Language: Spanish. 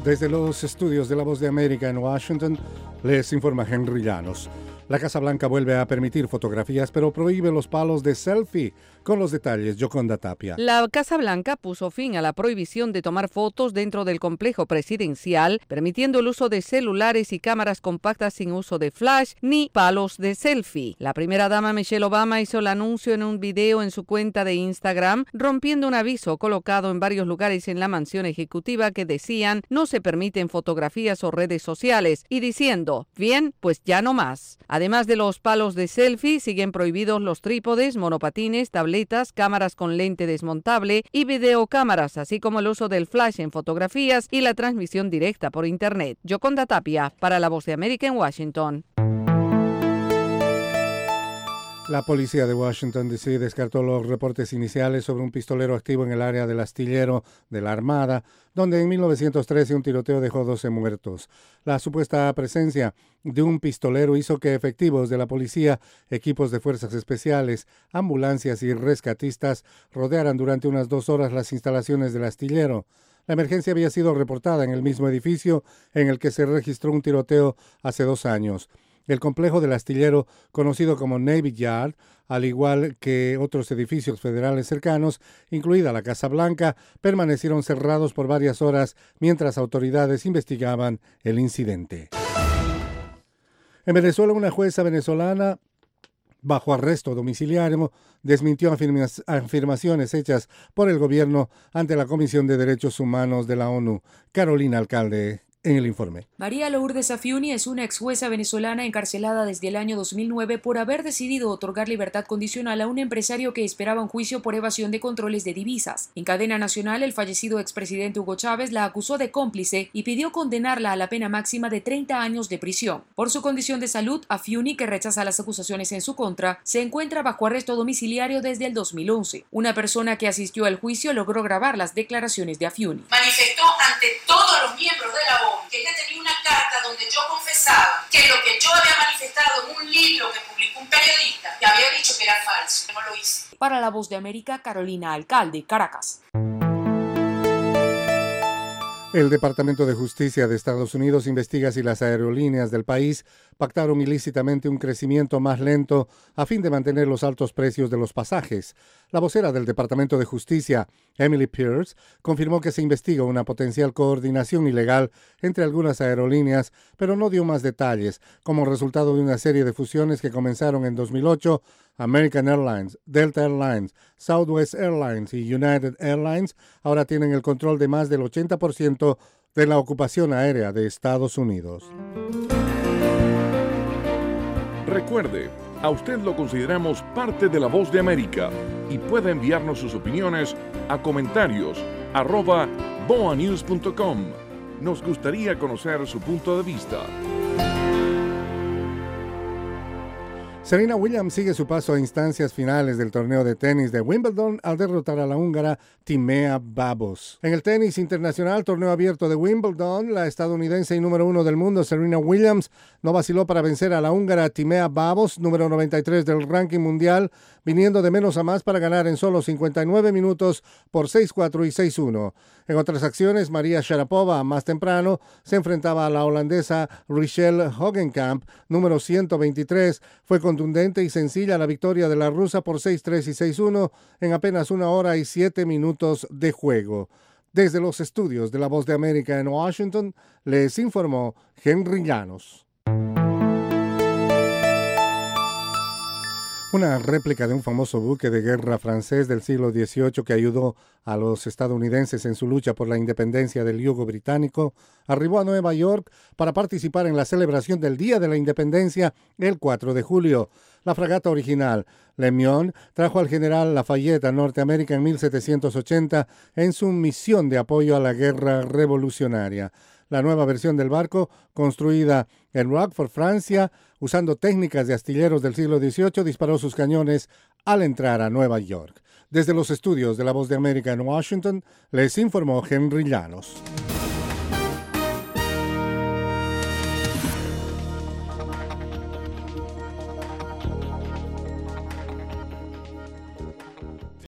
Desde los estudios de La Voz de América en Washington, les informa Henry Llanos. La Casa Blanca vuelve a permitir fotografías, pero prohíbe los palos de selfie. Con los detalles, Yoconda Tapia. La Casa Blanca puso fin a la prohibición de tomar fotos dentro del complejo presidencial, permitiendo el uso de celulares y cámaras compactas sin uso de flash ni palos de selfie. La primera dama Michelle Obama hizo el anuncio en un video en su cuenta de Instagram, rompiendo un aviso colocado en varios lugares en la mansión ejecutiva que decían no se permiten fotografías o redes sociales y diciendo, bien, pues ya no más. Además de los palos de selfie, siguen prohibidos los trípodes, monopatines, tabletas, cámaras con lente desmontable y videocámaras, así como el uso del flash en fotografías y la transmisión directa por Internet. Yoconda Tapia, para La Voz de América en Washington. La policía de Washington D.C. descartó los reportes iniciales sobre un pistolero activo en el área del astillero de la Armada, donde en 1913 un tiroteo dejó 12 muertos. La supuesta presencia de un pistolero hizo que efectivos de la policía, equipos de fuerzas especiales, ambulancias y rescatistas rodearan durante unas 2 horas las instalaciones del astillero. La emergencia había sido reportada en el mismo edificio en el que se registró un tiroteo hace 2 años. El complejo del astillero, conocido como Navy Yard, al igual que otros edificios federales cercanos, incluida la Casa Blanca, permanecieron cerrados por varias horas mientras autoridades investigaban el incidente. En Venezuela, una jueza venezolana bajo arresto domiciliario desmintió afirmaciones hechas por el gobierno ante la Comisión de Derechos Humanos de la ONU. Carolina Alcalde, en el informe. María Lourdes Afiuni es una ex jueza venezolana encarcelada desde el año 2009 por haber decidido otorgar libertad condicional a un empresario que esperaba un juicio por evasión de controles de divisas. En cadena nacional, el fallecido expresidente Hugo Chávez la acusó de cómplice y pidió condenarla a la pena máxima de 30 años de prisión. Por su condición de salud, Afiuni, que rechaza las acusaciones en su contra, se encuentra bajo arresto domiciliario desde el 2011. Una persona que asistió al juicio logró grabar las declaraciones de Afiuni. Manifestó ante todos los miembros de la ONU que ella tenía una carta donde yo confesaba que lo que yo había manifestado en un libro que publicó un periodista, que había dicho que era falso. No lo hice. Para La Voz de América, Carolina Alcalde, Caracas. El Departamento de Justicia de Estados Unidos investiga si las aerolíneas del país pactaron ilícitamente un crecimiento más lento a fin de mantener los altos precios de los pasajes. La vocera del Departamento de Justicia, Emily Pierce, confirmó que se investiga una potencial coordinación ilegal entre algunas aerolíneas, pero no dio más detalles. Como resultado de una serie de fusiones que comenzaron en 2008, American Airlines, Delta Airlines, Southwest Airlines y United Airlines ahora tienen el control de más del 80% de la ocupación aérea de Estados Unidos. Recuerde, a usted lo consideramos parte de La Voz de América y puede enviarnos sus opiniones a comentarios@boanews.com. Nos gustaría conocer su punto de vista. Serena Williams sigue su paso a instancias finales del torneo de tenis de Wimbledon al derrotar a la húngara Timea Babos. En el tenis internacional, torneo abierto de Wimbledon, la estadounidense y número 1 del mundo, Serena Williams, no vaciló para vencer a la húngara Timea Babos, número 93 del ranking mundial, viniendo de menos a más para ganar en solo 59 minutos por 6-4 y 6-1. En otras acciones, María Sharapova, más temprano, se enfrentaba a la holandesa Richelle Hogenkamp, número 123. Fue contundente y sencilla la victoria de la rusa por 6-3 y 6-1 en apenas 1 hora y 7 minutos de juego. Desde los estudios de La Voz de América en Washington, les informó Henry Llanos. Una réplica de un famoso buque de guerra francés del siglo XVIII que ayudó a los estadounidenses en su lucha por la independencia del yugo británico arribó a Nueva York para participar en la celebración del Día de la Independencia el 4 de julio. La fragata original, Le Mion, trajo al general Lafayette a Norteamérica en 1780 en su misión de apoyo a la guerra revolucionaria. La nueva versión del barco, construida en Roquefort, Francia, usando técnicas de astilleros del siglo XVIII, disparó sus cañones al entrar a Nueva York. Desde los estudios de La Voz de América en Washington, les informó Henry Llanos.